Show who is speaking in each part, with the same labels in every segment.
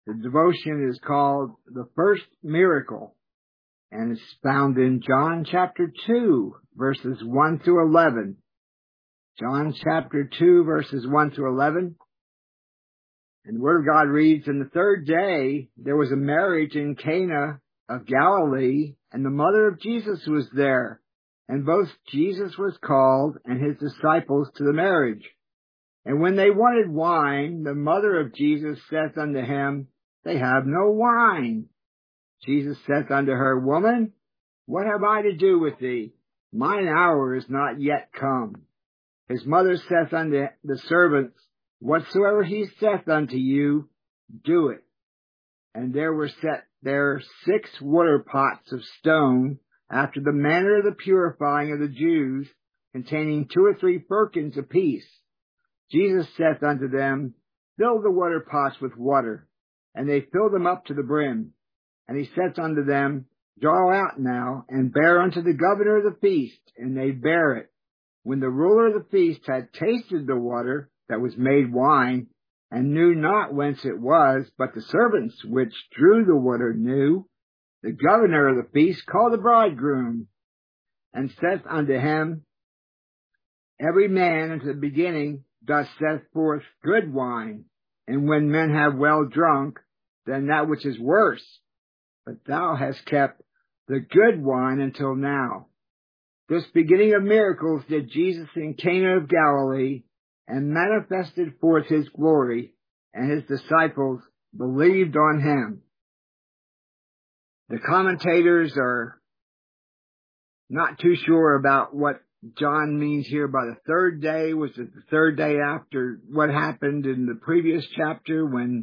Speaker 1: The devotion is called The First Miracle, and it's found in John chapter 2, verses 1 through 11. John chapter 2, verses 1 through 11. And the Word of God reads, "In the third day there was a marriage in Cana of Galilee, and the mother of Jesus was there. And both Jesus was called and his disciples to the marriage. And when they wanted wine, the mother of Jesus saith unto him, They have no wine. Jesus saith unto her, Woman, what have I to do with thee? Mine hour is not yet come. His mother saith unto the servants, Whatsoever he saith unto you, do it. And there were set there 6 water pots of stone, after the manner of the purifying of the Jews, containing 2 or 3 firkins apiece. Jesus saith unto them, Fill the water pots with water. And they filled them up to the brim. And he saith unto them, Draw out now, and bear unto the governor of the feast. And they bare it. When the ruler of the feast had tasted the water that was made wine, and knew not whence it was, but the servants which drew the water knew, the governor of the feast called the bridegroom, and saith unto him, Every man at the beginning doth set forth good wine, and when men have well drunk, then that which is worse. But thou hast kept the good wine until now. This beginning of miracles did Jesus in Cana of Galilee, and manifested forth his glory, and his disciples believed on him." The commentators are not too sure about what John means here by the third day. Was it the third day after what happened in the previous chapter when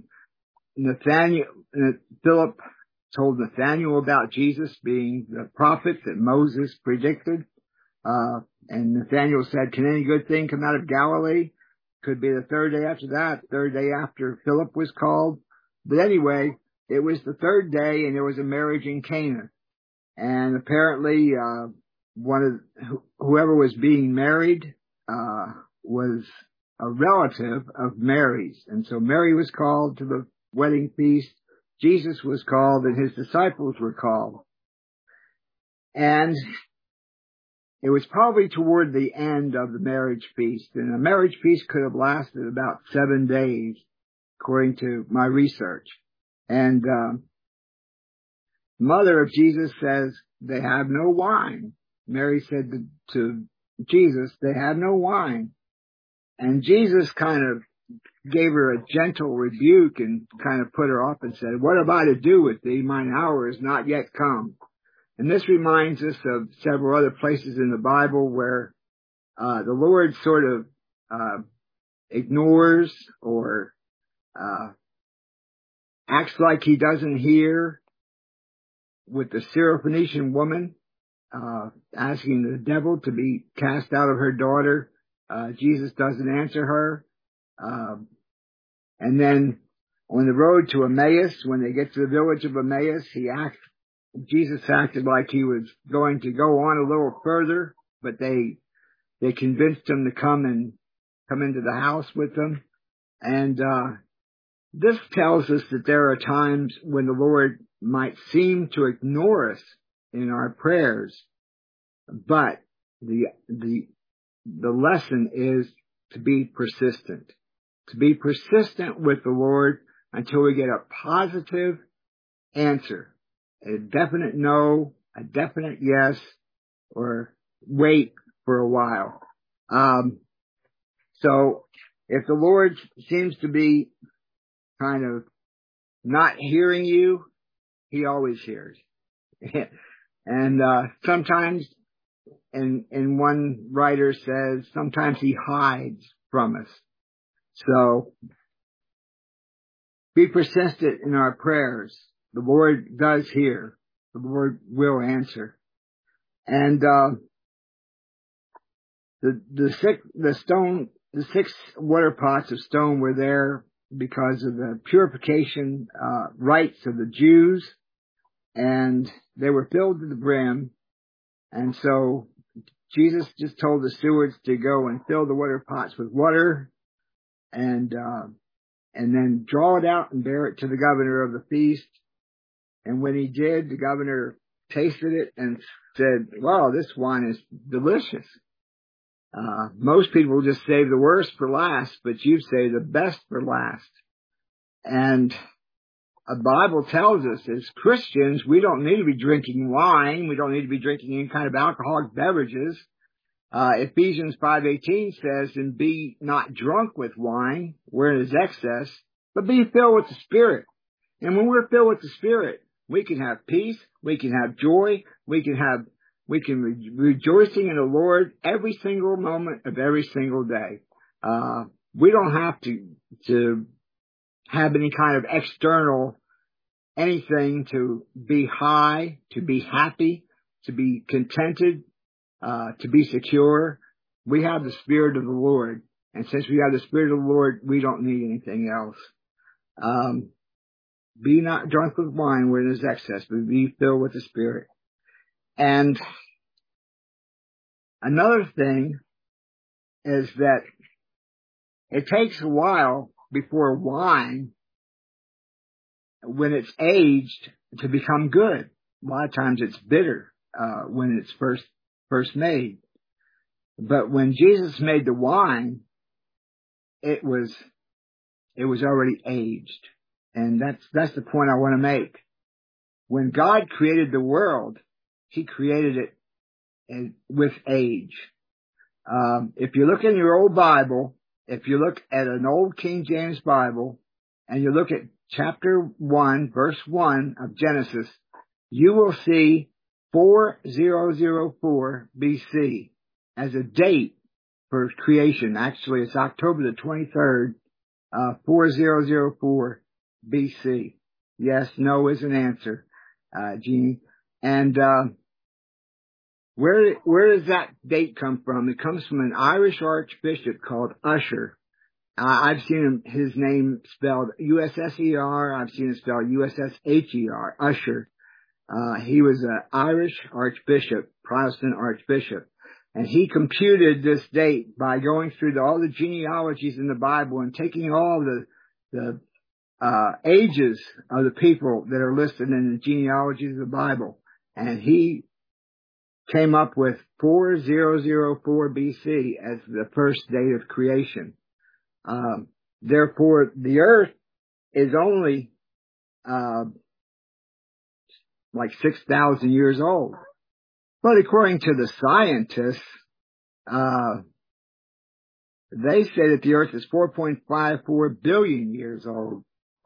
Speaker 1: Philip told Nathanael about Jesus being the prophet that Moses predicted? And Nathanael said, Can any good thing come out of Galilee? Could be the third day after that, third day after Philip was called. But anyway, it was the third day, and there was a marriage in Cana. And apparently, whoever was being married, was a relative of Mary's. And so Mary was called to the wedding feast. Jesus was called, and his disciples were called. And it was probably toward the end of the marriage feast. And a marriage feast could have lasted about 7 days, according to my research. And mother of Jesus says, They have no wine. Mary said to Jesus, They have no wine. And Jesus kind of gave her a gentle rebuke and kind of put her off and said, What have I to do with thee? Mine hour is not yet come. And this reminds us of several other places in the Bible where the Lord sort of ignores or acts like he doesn't hear. With the Syrophoenician woman asking the devil to be cast out of her daughter, Jesus doesn't answer her. And then on the road to Emmaus, when they get to the village of Emmaus, Jesus acted like he was going to go on a little further, but they convinced him to come into the house with them. And this tells us that there are times when the Lord might seem to ignore us in our prayers, but the lesson is to be persistent. To be persistent with the Lord until we get a positive answer. A definite no, a definite yes, or wait for a while. So if the Lord seems to be kind of not hearing you, he always hears. And sometimes, and one writer says, sometimes he hides from us. So be persistent in our prayers. The Lord does hear. The Lord will answer. And the 6 water pots of stone were there because of the purification rites of the Jews, and they were filled to the brim. And so Jesus just told the stewards to go and fill the water pots with water, and and then draw it out and bear it to the governor of the feast. And when he did, the governor tasted it and said, wow, this wine is delicious. Most people just save the worst for last, but you say the best for last. And the Bible tells us as Christians, we don't need to be drinking wine. We don't need to be drinking any kind of alcoholic beverages. Ephesians 5:18 says, and be not drunk with wine, where it is excess, but be filled with the Spirit. And when we're filled with the Spirit, we can have peace, we can have joy, we can rejoicing in the Lord every single moment of every single day. We don't have to have any kind of external anything to be high, to be happy, to be contented, to be secure. We have the Spirit of the Lord. And since we have the Spirit of the Lord, we don't need anything else. Be not drunk with wine where there's excess, but be filled with the Spirit. And another thing is that it takes a while before wine, when it's aged, to become good. A lot of times it's bitter when it's first made. But when Jesus made the wine, it was already aged. And that's the point I want to make. When God created the world, He created it with age. If you look in your old Bible, if you look at an old King James Bible, and you look at chapter 1, verse 1 of Genesis, you will see 4004 BC as a date for creation. Actually, it's October the 23rd, 4004 BC. Yes, no is an answer, Jeannie. And where does that date come from? It comes from an Irish archbishop called Ussher. I've seen his name spelled Usser. I've seen it spelled Usser. Ussher. He was an Irish archbishop, Protestant archbishop. And he computed this date by going through all the genealogies in the Bible and taking all the ages of the people that are listed in the genealogies of the Bible. And he came up with 4004 BC as the first date of creation. Therefore, the earth is only like 6,000 years old. But according to the scientists, they say that the earth is 4.54 billion years old.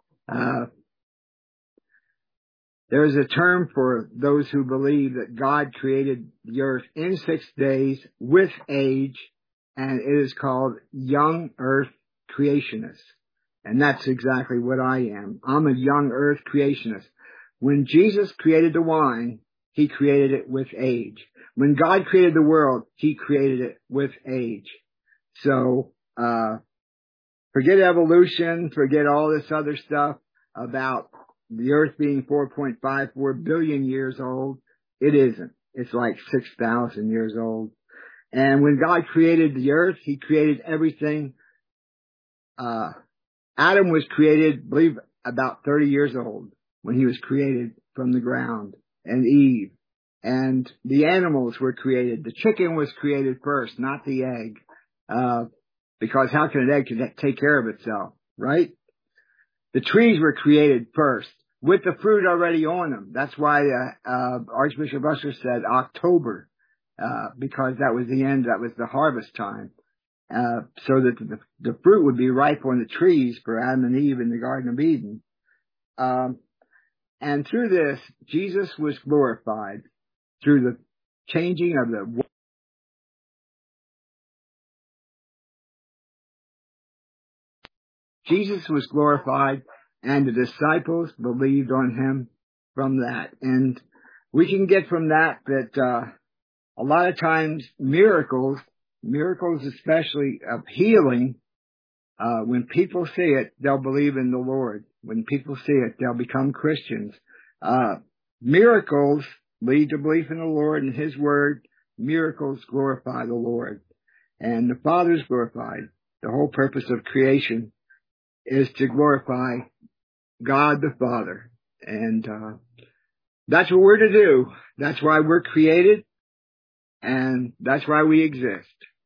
Speaker 1: There's a term for those who believe that God created the earth in 6 days with age, and it is called young earth creationist. And that's exactly what I am. I'm a young earth creationist. When Jesus created the wine, He created it with age. When God created the world, He created it with age. So, forget evolution, forget all this other stuff about the earth being 4.54 billion years old. It isn't. It's like 6,000 years old. And when God created the earth, He created everything. Adam was created, I believe, about 30 years old when he was created from the ground, and Eve. And the animals were created. The chicken was created first, not the egg. Because how can an egg take care of itself, right? The trees were created first, with the fruit already on them. That's why Archbishop Ussher said October, because that was the end, that was the harvest time. So that the fruit would be ripe on the trees for Adam and Eve in the Garden of Eden. And through this, Jesus was glorified through the changing of the Jesus was glorified, and the disciples believed on Him from that. And we can get from that a lot of times miracles especially of healing, when people see it, they'll believe in the Lord. When people see it, they'll become Christians. Miracles lead to belief in the Lord and His Word. Miracles glorify the Lord. And the Father is glorified. The whole purpose of creation is to glorify God the Father. And that's what we're to do. That's why we're created, and that's why we exist.